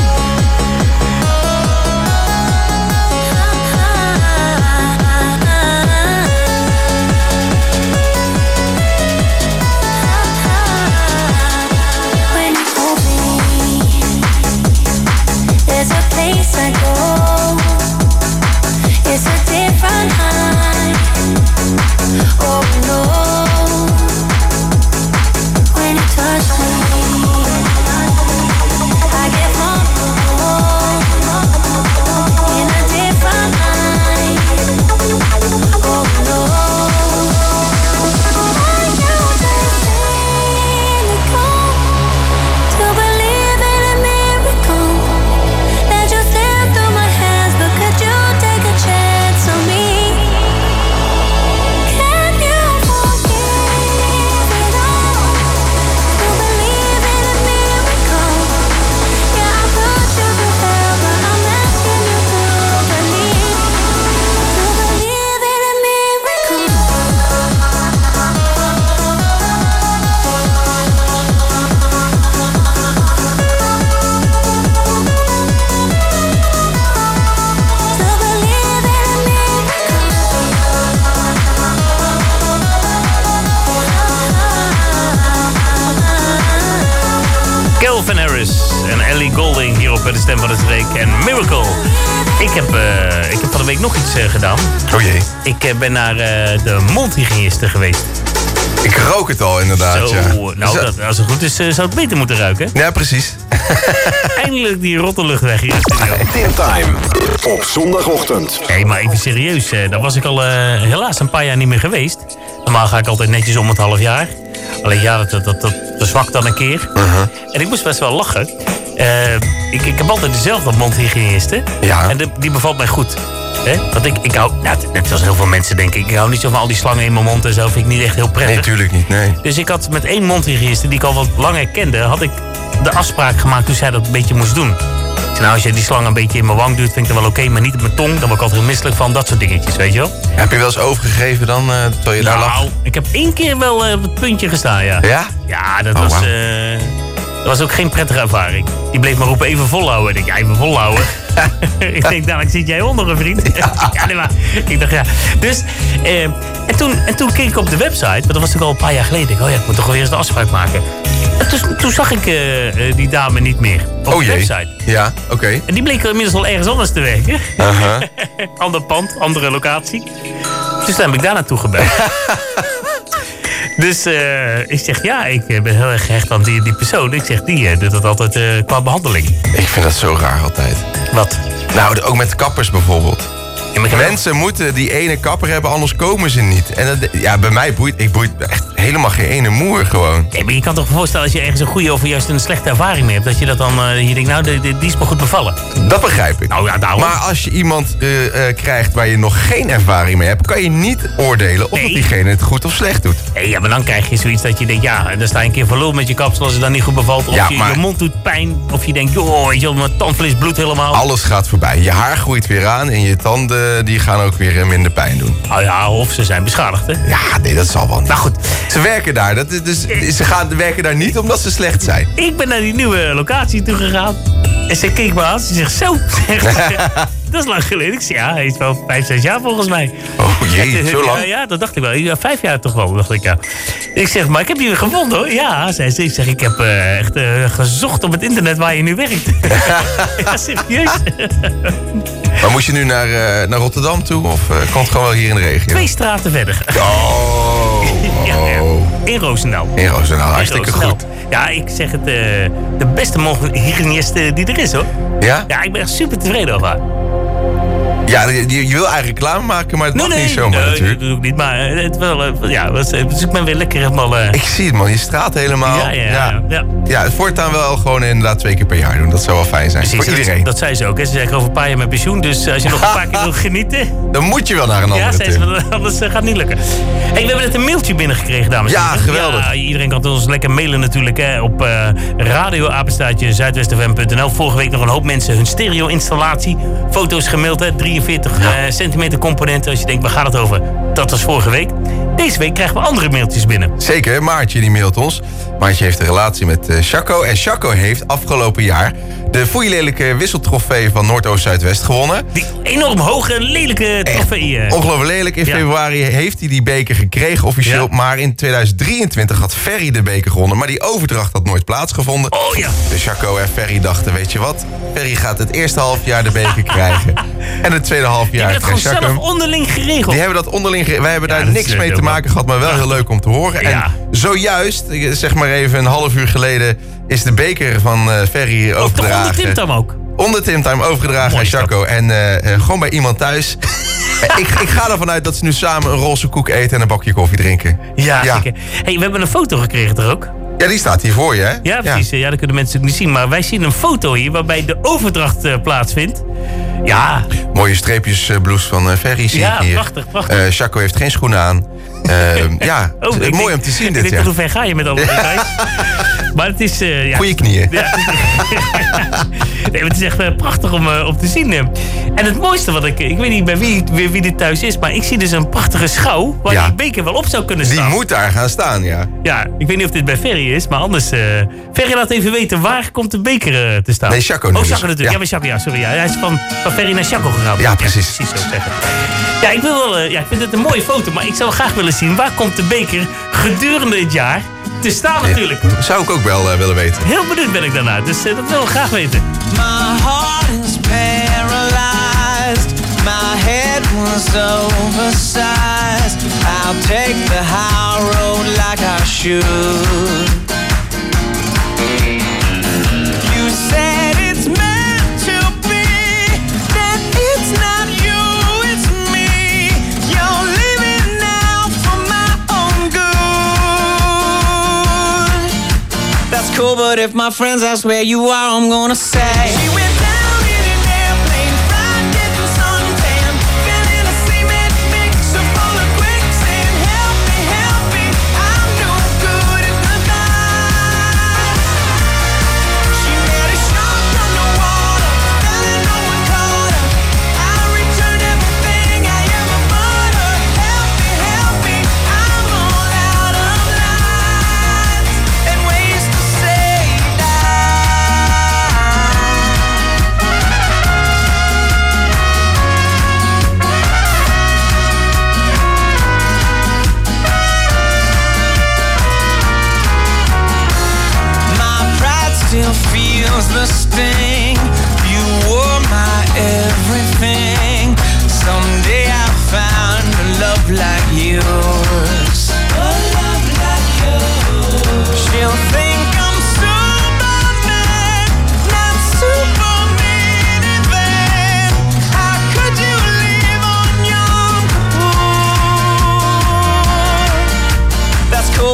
Speaker 12: When you hold me, there's a place I go. It's a different high. Oh no. When you touch me, I get vulnerable in a different light. Oh no. Are you just cynical to believe in a miracle that just slipped through my hands? But could you take a chance on me? Can you forgive it all? To believe in a miracle. Yeah, I put you through hell, but I'm asking you to believe, to believe in a miracle. To believe in a
Speaker 8: Calvin Harris en Ellie Goulding hier op de Stem van de Streek en Miracle. Ik heb, uh, ik heb van de week nog iets uh, gedaan.
Speaker 9: Oh jee.
Speaker 8: Ik uh, ben naar uh, de mondhygiëniste geweest.
Speaker 9: Ik rook het al inderdaad,
Speaker 8: Zo,
Speaker 9: ja.
Speaker 8: nou,
Speaker 9: Zo-
Speaker 8: dat, als het goed is, uh, zou het beter moeten ruiken.
Speaker 9: Ja, precies.
Speaker 8: Eindelijk die rotte lucht weg hier in de studio.
Speaker 4: Tim Time op zondagochtend.
Speaker 8: Hé, maar even serieus. Uh, daar was ik al uh, helaas een paar jaar niet meer geweest. Normaal ga ik altijd netjes om het half jaar. Alleen ja, dat, dat, dat, dat verzwakt dan een keer.
Speaker 9: Uh-huh.
Speaker 8: En ik moest best wel lachen. Uh, ik, ik heb altijd dezelfde mondhygiëniste.
Speaker 9: Ja.
Speaker 8: En de, die bevalt mij goed. Hè? Want ik, ik hou, nou, net zoals heel veel mensen denken, ik hou niet zo van al die slangen in mijn mond en zo. Vind ik niet echt heel prettig.
Speaker 9: Nee, tuurlijk niet, nee.
Speaker 8: Dus ik had met één mondhygiëniste die ik al wat langer kende, had ik de afspraak gemaakt hoe zij dat een beetje moest doen. Ik zei, nou, als je die slang een beetje in mijn wang duwt, vind ik dat wel oké, okay, maar niet op mijn tong. Dan word ik altijd heel misselijk van, dat soort dingetjes, weet je wel.
Speaker 9: Heb je wel eens overgegeven dan, uh, terwijl je daar lag?
Speaker 8: Nou, ik heb één keer wel uh, op het puntje gestaan, ja.
Speaker 9: Ja?
Speaker 8: Ja, dat
Speaker 9: oh,
Speaker 8: was...
Speaker 9: Wow.
Speaker 8: Uh, dat was ook geen prettige ervaring. Die bleef maar roepen, even volhouden. Ik denk, ja, even volhouden. Ik denk, dadelijk zit jij onder, een vriend. Ja. Ja, nee, maar ik dacht, ja. Dus, uh, en, toen, en toen keek ik op de website, maar dat was natuurlijk al een paar jaar geleden. Ik dacht, oh ja, ik moet toch wel weer eens de afspraak maken. En toen, toen zag ik uh, die dame niet meer op
Speaker 9: oh,
Speaker 8: de
Speaker 9: jee.
Speaker 8: website.
Speaker 9: Ja, oké. Okay.
Speaker 8: En die bleek er inmiddels al ergens anders te werken.
Speaker 9: Uh-huh.
Speaker 8: Ander pand, andere locatie. Dus dan heb ik daar naartoe gebeld. Dus uh, ik zeg, ja, ik ben heel erg gehecht aan die, die persoon. Ik zeg, die uh, doet dat altijd uh, qua behandeling.
Speaker 9: Ik vind dat zo raar altijd.
Speaker 8: Wat?
Speaker 9: Nou, ook met kappers bijvoorbeeld.
Speaker 8: Ja, maar
Speaker 9: mensen wel... moeten die ene kapper hebben, anders komen ze niet. En dat, ja, bij mij boeit, ik boeit echt helemaal geen ene moer gewoon.
Speaker 8: Nee, maar je kan toch voorstellen als je ergens een goede of juist een slechte ervaring mee hebt, dat je dat dan, uh, je denkt, nou, die, die is me goed bevallen.
Speaker 9: Dat begrijp ik.
Speaker 8: Nou ja, daarom.
Speaker 9: Maar als je iemand uh, uh, krijgt waar je nog geen ervaring mee hebt, kan je niet oordelen of nee. diegene het goed of slecht doet.
Speaker 8: Nee, ja, maar dan krijg je zoiets dat je denkt, ja, dan sta je een keer voor lul met je kapsel als het dan niet goed bevalt. Of ja, je, maar... je mond doet pijn, of je denkt, joh, weet je wel, mijn tandvlees bloedt helemaal.
Speaker 9: Alles gaat voorbij. Je haar groeit weer aan en je tanden die gaan ook weer minder pijn doen.
Speaker 8: Oh ja, of ze zijn beschadigd, hè?
Speaker 9: Ja, nee, dat zal wel niet.
Speaker 8: Nou goed.
Speaker 9: Ze werken daar. Dat is, dus, ze gaan werken daar niet omdat ze slecht zijn.
Speaker 8: Ik ben naar die nieuwe locatie toe gegaan. En ze keek me aan. Ze zegt, zo. Dat is lang geleden. Ik zei, ja, hij is wel vijf, zes jaar volgens mij.
Speaker 9: Oh jee, zo lang?
Speaker 8: Ja, ja, dat dacht ik wel. Ja, vijf jaar toch wel, dacht ik, ja. Ik zeg, maar ik heb je gevonden, hoor. Ja, zei ze. Ik zeg, ik heb uh, echt uh, gezocht op het internet waar je nu werkt. Ja, serieus.
Speaker 9: Maar moest je nu naar, uh, naar Rotterdam toe? Of uh, komt het gewoon wel hier in de regio?
Speaker 8: Twee straten verder.
Speaker 9: Oh,
Speaker 8: ja, ja. In Roosendaal.
Speaker 9: In Roosendaal, hartstikke Roosendaal. Goed.
Speaker 8: Ja, ik zeg het, uh, de beste mogelijke hygiëniste die er is, hoor.
Speaker 9: Ja?
Speaker 8: Ja, ik ben echt super tevreden over haar.
Speaker 9: Ja, je, je wil eigenlijk reclame maken, maar het
Speaker 8: nee,
Speaker 9: mag
Speaker 8: nee,
Speaker 9: niet zomaar
Speaker 8: nee,
Speaker 9: natuurlijk.
Speaker 8: Nee, dat doe ik niet, maar het wel, uh, ja, dus ik ben weer lekker helemaal... Uh...
Speaker 9: Ik zie het, man. Je straalt helemaal.
Speaker 8: Ja, ja, ja. Ja,
Speaker 9: ja. ja het voortaan wel gewoon inderdaad twee keer per jaar doen. Dat zou wel fijn zijn.
Speaker 8: Precies,
Speaker 9: voor iedereen.
Speaker 8: Dat, dat zei ze ook. Hè. Ze zei, ik over een paar jaar met pensioen, dus als je nog een paar keer wil genieten...
Speaker 9: Dan moet je wel naar een andere
Speaker 8: Ja, zei ze, anders uh, gaat het niet lukken. Hey, we hebben net een mailtje binnengekregen, dames en
Speaker 9: heren.
Speaker 8: Ja,
Speaker 9: geweldig.
Speaker 8: Ja, iedereen kan ons lekker mailen natuurlijk, hè, op uh, radioapenstaatje zuidwest f m punt n l. Vorige week nog een hoop mensen hun stereo-installatie. Foto's gemaild, hè, drieënveertig ja. uh, centimeter componenten. Als je denkt, waar gaat het over? Dat was vorige week. Deze week krijgen we andere mailtjes binnen.
Speaker 9: Zeker, Maartje die mailt ons. Maartje heeft een relatie met uh, Chaco. En Chaco heeft afgelopen jaar de foeilelijke wisseltrofee van Noordoost-Zuidwest gewonnen.
Speaker 8: Die enorm hoge, lelijke trofee. Uh.
Speaker 9: Ongelooflijk lelijk. In ja. februari heeft hij die beker gekregen officieel. Ja. Maar in tweeduizend drieëntwintig had Ferry de beker gewonnen. Maar die overdracht had nooit plaatsgevonden.
Speaker 8: Oh ja.
Speaker 9: Dus Chaco en Ferry dachten, weet je wat? Ferry gaat het eerste halfjaar de beker krijgen. En het tweede halfjaar
Speaker 8: die hebben het gewoon zelf onderling geregeld.
Speaker 9: Die hebben dat onderling geregeld. Wij hebben
Speaker 8: ja,
Speaker 9: daar niks mee te maken gehad, maar wel heel leuk om te horen.
Speaker 8: Ja.
Speaker 9: En zojuist, zeg maar even een half uur geleden, is de beker van uh, Ferry
Speaker 8: oh,
Speaker 9: overgedragen.
Speaker 8: Onder Timtam ook.
Speaker 9: Onder Timtam overgedragen aan Chaco. En uh, uh, gewoon bij iemand thuis. ik, ik ga ervan uit dat ze nu samen een roze koek eten en een bakje koffie drinken.
Speaker 8: Ja, ja. Zeker. Hey, we hebben een foto gekregen er ook.
Speaker 9: Ja, die staat hier voor je, hè?
Speaker 8: Ja, precies. Ja, ja dat kunnen mensen natuurlijk niet zien. Maar wij zien een foto hier waarbij de overdracht uh, plaatsvindt. Ja.
Speaker 9: Mooie streepjes uh, blouse van uh, Ferry zie
Speaker 8: ja,
Speaker 9: ik hier.
Speaker 8: Ja, prachtig, prachtig.
Speaker 9: Uh, Chaco heeft geen schoenen aan. Uh, ja,
Speaker 8: oh,
Speaker 9: mooi
Speaker 8: denk,
Speaker 9: om te zien dit,
Speaker 8: ik
Speaker 9: ja.
Speaker 8: Hoe ver ga je met alle details? Maar het is... Uh, ja.
Speaker 9: Goeie knieën.
Speaker 8: Ja, nee, het is echt uh, prachtig om, uh, om te zien. Uh. En het mooiste wat ik... Ik weet niet bij wie, wie, wie dit thuis is, maar ik zie dus een prachtige schouw waar ja. die beker wel op zou kunnen staan.
Speaker 9: Die moet daar gaan staan, ja.
Speaker 8: Ja, ik weet niet of dit bij Ferry is, maar anders... Uh, Ferry laat even weten, waar komt de beker uh, te staan?
Speaker 9: Nee, Chaco.
Speaker 8: Oh, Chaco
Speaker 9: dus.
Speaker 8: natuurlijk. Ja, ja bij Chaco, ja, sorry. Ja. Hij is van, van Ferry naar Chaco gegaan.
Speaker 9: Ja, precies.
Speaker 8: Ja, precies zo zeggen. Ja, ik, wil wel, uh, ja, ik vind het een mooie foto, maar ik zou graag willen zien... waar komt de beker gedurende het jaar te staan natuurlijk.
Speaker 9: Ja, zou ik ook wel uh, willen weten.
Speaker 8: Heel benieuwd ben ik daarna, dus uh, dat wil ik graag weten.
Speaker 10: My heart is paralyzed. My head was oversized. I'll take the high road like I should. You said it's meant to be, that it's not you, it's me. You're living now for my own good. That's cool, but if my friends ask where you are, I'm gonna say she went down in an airplane, fried, getting suntan, feeling a cement mixer full of quicksand. Help me, help me, I'm no good at the night.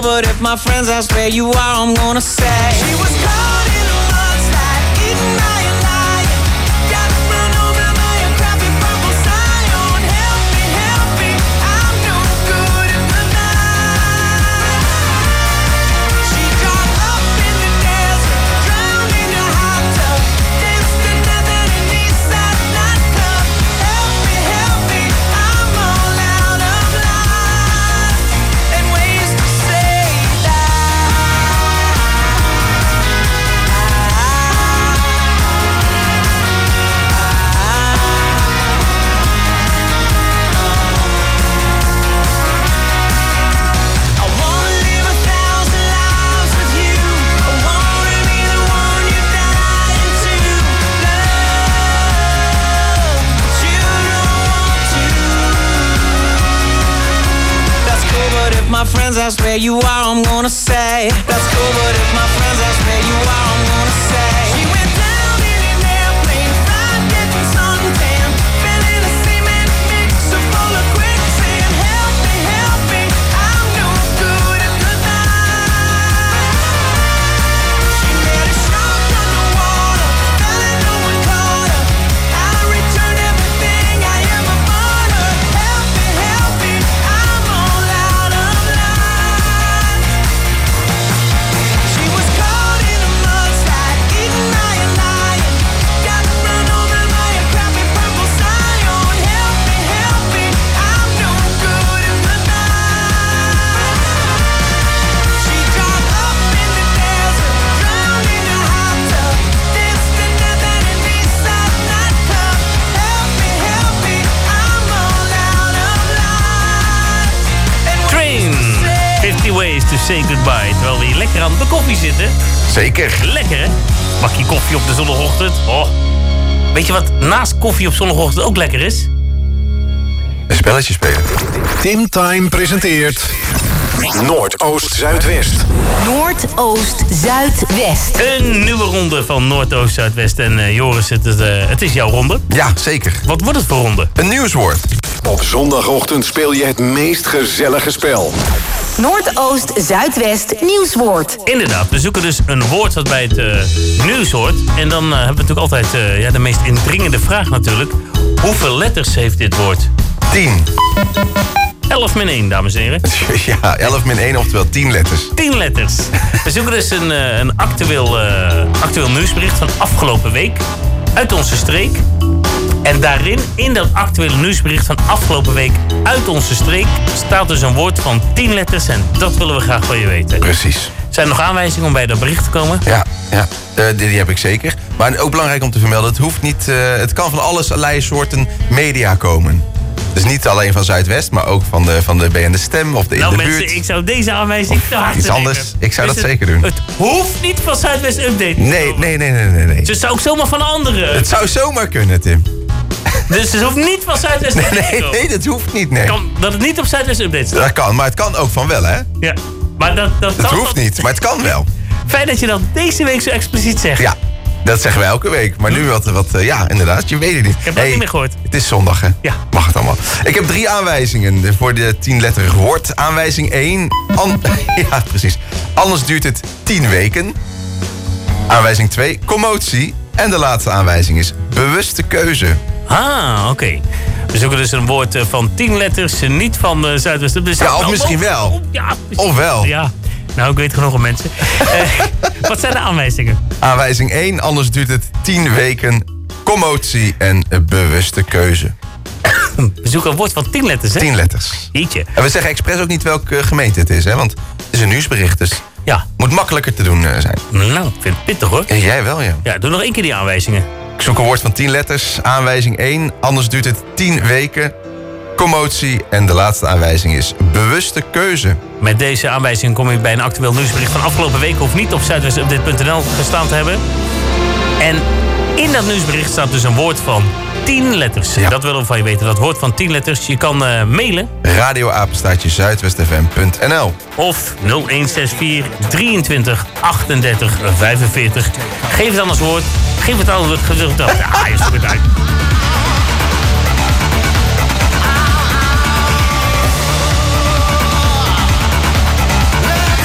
Speaker 10: but if my friends ask where you are, I'm gonna say she was caught in a mudslide, eating iron lion. Gotta run over my crappy purple Scion. Help me, help me, I'm no good in the night. She dropped up in the desert, drowned in a hot tub, danced to nothing in Eastside nightclub. Help me, help me, I'm all out of line and ways to say that. I wanna live a thousand lives with you. I wanna be the one you die into. Love, but you don't want to. That's cool, but if my friends ask where you are, I'm gonna say. That's cool, but if my friends ask where you are, I'm gonna say. She went down in an airplane, fried, getting suntan, filling a cement mixer full of quicksand. Help me, help me, I'm no good at the night. She made a shark underwater, fell and no one caught her. I returned everything I ever bought her. Help me, help me, I'm all out of line. She was caught in a mudslide, eating iron lion. Got run over by a crappy purple Scion. Help me, help me, I'm no good in the night. She dropped up in the desert, drowned in a hot tub, danced to nothing in Eastside nightclub. Help me, help me, I'm all out of line and ways
Speaker 8: Train.
Speaker 10: to say.
Speaker 8: fifty ways to say goodbye. Terwijl we hier lekker aan de koffie zitten.
Speaker 9: Zeker.
Speaker 8: Lekker, hè? Bakje koffie op de zondagochtend. Oh. Weet je wat naast koffie op zondagochtend ook lekker is?
Speaker 9: Een spelletje spelen.
Speaker 4: Tim Time presenteert Noordoost-Zuidwest.
Speaker 7: Noord-Oost, Zuidwest.
Speaker 8: Een nieuwe ronde van Noordoost, Zuidwest. En eh, Joris, het, is, eh, het is jouw ronde.
Speaker 9: Ja, zeker.
Speaker 8: Wat wordt het voor ronde?
Speaker 9: Een nieuwswoord.
Speaker 4: Op zondagochtend speel je het meest gezellige spel.
Speaker 7: Noordoost, Zuidwest, nieuwswoord.
Speaker 8: Inderdaad, we zoeken dus een woord wat bij het eh, nieuws hoort. En dan eh, hebben we natuurlijk altijd eh, ja, de meest indringende vraag natuurlijk. Hoeveel letters heeft dit woord?
Speaker 9: tien.
Speaker 8: elf min één, dames en heren.
Speaker 9: Ja, elf min één, oftewel tien letters.
Speaker 8: tien letters. We zoeken dus een, eh, een actueel, eh, actueel nieuwsbericht van afgelopen week. Uit onze streek. En daarin, in dat actuele nieuwsbericht van afgelopen week uit onze streek, staat dus een woord van tien letters. En dat willen we graag van je weten.
Speaker 9: Precies.
Speaker 8: Zijn er nog aanwijzingen om bij dat bericht te komen?
Speaker 9: Ja, ja. Uh, die, die heb ik zeker. Maar ook belangrijk om te vermelden, het hoeft niet. Uh, het kan van alles allerlei soorten media komen. Dus niet alleen van Zuidwest, maar ook van de, van de B N De Stem of de
Speaker 8: nou,
Speaker 9: In de
Speaker 8: mensen,
Speaker 9: Buurt.
Speaker 8: ik zou deze aanwijzing te hard
Speaker 9: Iets
Speaker 8: nemen.
Speaker 9: anders. Ik zou
Speaker 8: Dus
Speaker 9: dat
Speaker 8: het-
Speaker 9: zeker doen.
Speaker 8: Het hoeft niet van Zuidwest Update. te
Speaker 9: Nee,
Speaker 8: komen.
Speaker 9: nee, nee, nee, nee. nee.
Speaker 8: Dus het zou ook zomaar van anderen.
Speaker 9: Het zou zomaar kunnen, Tim.
Speaker 8: Dus het hoeft niet van Zuidwest
Speaker 9: Nee,
Speaker 8: Update te
Speaker 9: nee,
Speaker 8: komen.
Speaker 9: nee, dat hoeft niet, nee.
Speaker 8: Kan, dat het niet op Zuidwest Update staat.
Speaker 9: Dat kan, maar het kan ook van wel, hè?
Speaker 8: Ja. Maar dat, dat,
Speaker 9: Het
Speaker 8: kan
Speaker 9: hoeft
Speaker 8: dat-
Speaker 9: niet, maar het kan wel.
Speaker 8: Fijn dat je dat deze week zo expliciet zegt.
Speaker 9: Ja, dat zeggen wij elke week. Maar nu wat, wat uh, ja, inderdaad, je weet het niet.
Speaker 8: Ik heb dat niet meer gehoord.
Speaker 9: Het is zondag, hè?
Speaker 8: Ja.
Speaker 9: Mag het allemaal. Ik heb drie aanwijzingen voor de tienletterige woord. Aanwijzing één. An ja, precies. Anders duurt het tien weken. Aanwijzing twee. Commotie. En de laatste aanwijzing is bewuste keuze.
Speaker 8: Ah, oké. We zoeken dus een woord eh, van tien letters, eh, niet van uh, Zuidwest. Dus
Speaker 9: Ja, of misschien wel.
Speaker 8: Oh, ja, misschien-
Speaker 9: Of wel.
Speaker 8: Ja. Nou, ik weet genoeg van mensen. Eh, wat zijn de aanwijzingen?
Speaker 9: Aanwijzing één. Anders duurt het tien weken. Commotie en een bewuste keuze.
Speaker 8: We zoeken een woord van tien letters, hè?
Speaker 9: Tien letters.
Speaker 8: Jeetje.
Speaker 9: En we zeggen expres ook niet welke gemeente het is, hè? Want het is een nieuwsbericht, dus
Speaker 8: Ja.
Speaker 9: moet makkelijker te doen uh, zijn.
Speaker 8: Nou, ik vind het pittig, hoor.
Speaker 9: En jij wel, ja.
Speaker 8: Ja, doe nog één keer die aanwijzingen.
Speaker 9: Ik zoek een woord van tien letters. Aanwijzing één. Anders duurt het tien weken. Commotie. En de laatste aanwijzing is bewuste keuze.
Speaker 8: Met deze aanwijzing kom ik bij een actueel nieuwsbericht van afgelopen week. Hoeft niet op zuidwestupdate punt n l gestaan te hebben. En in dat nieuwsbericht staat dus een woord van tien letters.
Speaker 9: Ja.
Speaker 8: Dat willen we van je weten. Dat woord van tien letters. Je kan uh, mailen.
Speaker 9: radioapenstaartje zuidwestfm punt n l.
Speaker 8: Of nul een zes vier drieëntwintig achtendertig vijfenveertig. Geef het aan als woord. Geef het aan het gezicht. Ja, je zoekt het uit.
Speaker 10: Like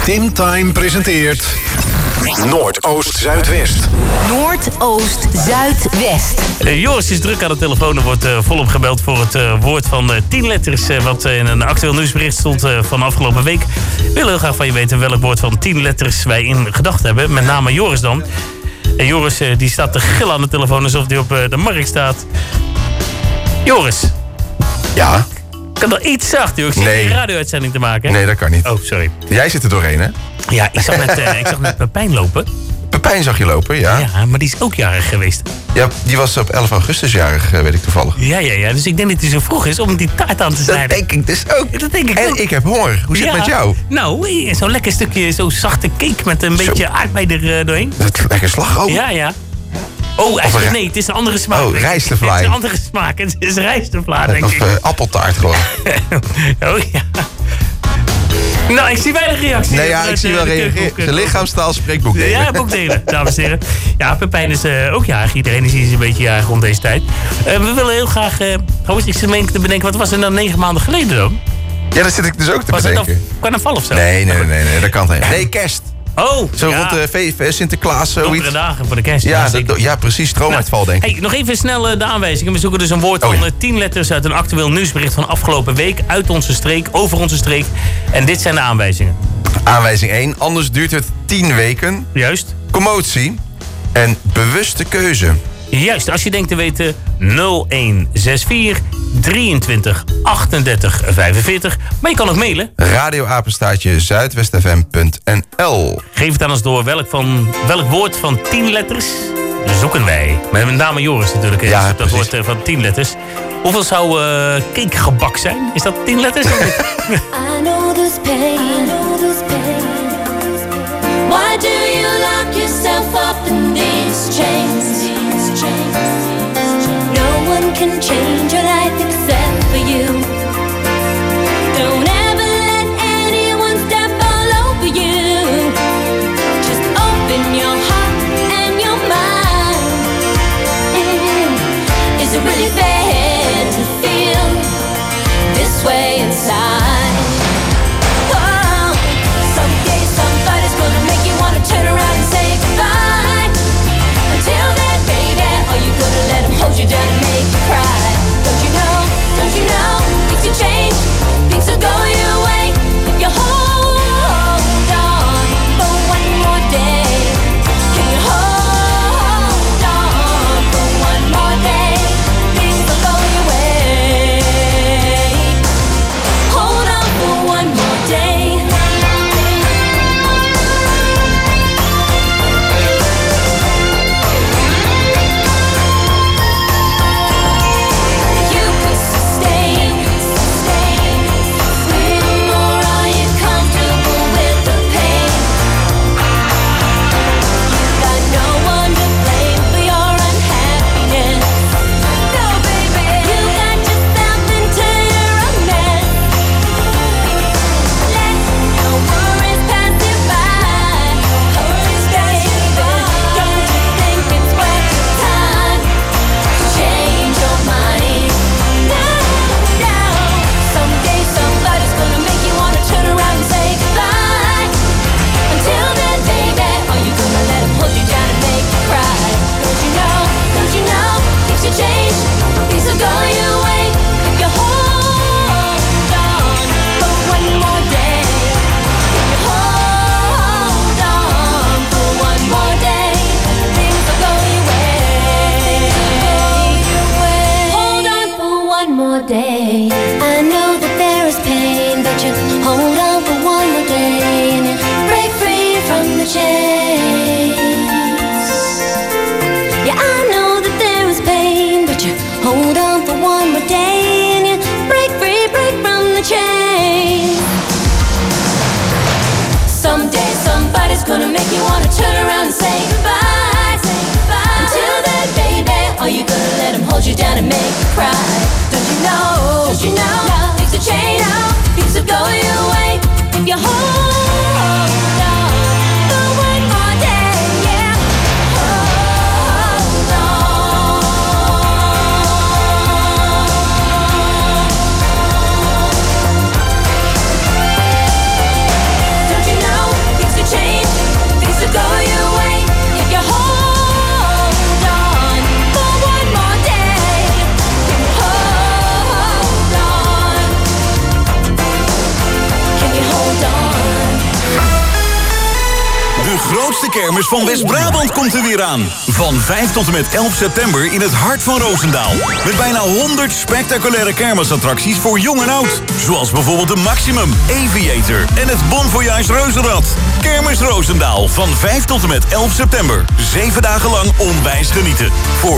Speaker 4: Tim Time presenteert Noordoost-Zuidwest.
Speaker 7: Noordoost-Zuidwest.
Speaker 8: Uh, Joris is druk aan de telefoon. Er wordt uh, volop gebeld voor het uh, woord van uh, tien letters. Uh, wat uh, in een actueel nieuwsbericht stond uh, van afgelopen week. We willen heel graag van je weten welk woord van tien letters wij in gedachten hebben. Met name Joris dan. En Joris uh, die staat te gillen aan de telefoon alsof hij op uh, de markt staat. Joris.
Speaker 9: Ja?
Speaker 8: Kan er iets zacht, joh? Ik zit
Speaker 9: Nee.
Speaker 8: een radio-uitzending te maken.
Speaker 9: Nee, dat kan niet.
Speaker 8: Oh, sorry.
Speaker 9: Jij zit er doorheen, hè?
Speaker 8: Ja, ik zag net, uh, ik zag net Pepijn lopen.
Speaker 9: Pepijn zag je lopen, ja.
Speaker 8: Ja, maar die is ook jarig geweest.
Speaker 9: Ja, die was op elf augustus jarig, weet ik toevallig.
Speaker 8: Ja, ja, ja. Dus ik denk dat hij zo vroeg is om die taart aan te snijden.
Speaker 9: Dat denk ik dus ook.
Speaker 8: Dat denk ik
Speaker 9: en
Speaker 8: ook.
Speaker 9: ik heb honger. Hoe zit het
Speaker 8: Ja.
Speaker 9: met jou?
Speaker 8: Nou, zo'n lekker stukje, zo'n zachte cake met een
Speaker 9: Zo.
Speaker 8: beetje aardbei er uh, doorheen.
Speaker 9: Dat is lekker slagroom.
Speaker 8: Ja, ja. Oh, eigenlijk
Speaker 9: een-
Speaker 8: nee, het is een andere smaak.
Speaker 9: Oh, rijstevlaai.
Speaker 8: Het is een andere smaak. Het is rijstevlaai, denk
Speaker 9: Of
Speaker 8: ik.
Speaker 9: uh, appeltaart gewoon.
Speaker 8: Oh ja. Nou, ik zie weinig reacties.
Speaker 9: Nee, ja, ik
Speaker 8: vanuit,
Speaker 9: zie
Speaker 8: uh,
Speaker 9: wel
Speaker 8: de
Speaker 9: reageren.
Speaker 8: keukenhoek.
Speaker 9: Zijn lichaamstaal spreekt boekdelen.
Speaker 8: Ja, boekdelen, dames en heren. Ja, Pepijn is uh, ook jarig. Iedereen is hier een beetje jarig rond deze tijd. Uh, we willen heel graag... Uh, hoe is ik te bedenken, wat was er dan negen maanden geleden dan?
Speaker 9: Ja, dat zit ik dus ook te
Speaker 8: Was het
Speaker 9: bedenken.
Speaker 8: dan carnaval of zo?
Speaker 9: Nee, nee, nee, nee, nee, dat kan niet. Nee, kerst.
Speaker 8: Oh,
Speaker 9: Zo
Speaker 8: ja.
Speaker 9: rond de V V Sinterklaas, zoiets.
Speaker 8: Donkere dagen voor de kerst.
Speaker 9: Ja,
Speaker 8: zeker.
Speaker 9: dat, ja, precies. Stroomuitval, denk ik.
Speaker 8: Hey, nog even snel uh, de aanwijzingen. We zoeken dus een woord
Speaker 9: Oh,
Speaker 8: van
Speaker 9: ja.
Speaker 8: uh, tien letters uit een actueel nieuwsbericht van afgelopen week. Uit onze streek, over onze streek. En dit zijn de aanwijzingen.
Speaker 9: Aanwijzing één. Anders duurt het tien weken.
Speaker 8: Juist.
Speaker 9: Commotie. En bewuste keuze.
Speaker 8: Juist, als je denkt te weten nul een zes vier drieëntwintig achtendertig vijfenveertig. Maar je kan ook mailen.
Speaker 9: radioapenstaatje zuidwestfm punt n l.
Speaker 8: Geef het aan ons door welk, van, welk woord van tien letters zoeken wij. Met name Joris natuurlijk.
Speaker 9: Ja,
Speaker 8: is dat
Speaker 9: precies.
Speaker 8: woord uh, van tien letters. Hoeveel zou uh, cakegebak zijn? Is dat tien letters? Of niet?
Speaker 12: I know this pain. I know this pain. Why do you lock yourself up in these chains? These chains. No one can change your life except for you. Don't ever let anyone step all over you. Just open your heart and your mind. Mm. Is it really fair to feel this way inside? Oh, someday somebody's gonna make you wanna turn around and say goodbye. Until then, baby, are you gonna let him hold you down and make you cry? Don't you know, don't you know, things will change, things will go your way if you hold on for one more day. Can you hold on for one more day? Things will go your way. Hold on for one more day. You could sustain, sustain, mm, or are you comfortable with the pain? You got no one to blame for your unhappiness. No, baby, you got yourself into a mess. Let no worries pass you by. Worries pass you by. Don't you think it's worth your time to change your mind? No, no. Someday somebody's gonna make you wanna turn around and say goodbye. Until then, baby, are you gonna let him hold you down and make you cry? Don't you know, don't you know, things will change, things will go your way if you hold on for one more day. If you hold on for one more day, things will go your way. Hold on for one more day. I know that there is pain, but you hold on for one more day and you break free from the chains. Yeah, I know that there is pain, but you hold on for one more day and you break free, break from the chains. Someday somebody's gonna make you wanna turn around and say goodbye. Say goodbye. Until then, baby, are you gonna let him hold you down and make you cry? Don't you know? Don't you know? Things will change. Things will go your way if you hold on for one more day. Yeah, hold on. Don't you know?
Speaker 3: kermis van West-Brabant komt er weer aan. Van vijf tot en met elf september in het hart van Roosendaal. Met bijna honderd spectaculaire kermisattracties voor jong en oud. Zoals bijvoorbeeld de Maximum, Aviator en het Bon Voyage Reuzenrad. Kermis Roosendaal van vijf tot en met elf september. Zeven dagen lang onwijs genieten. Voor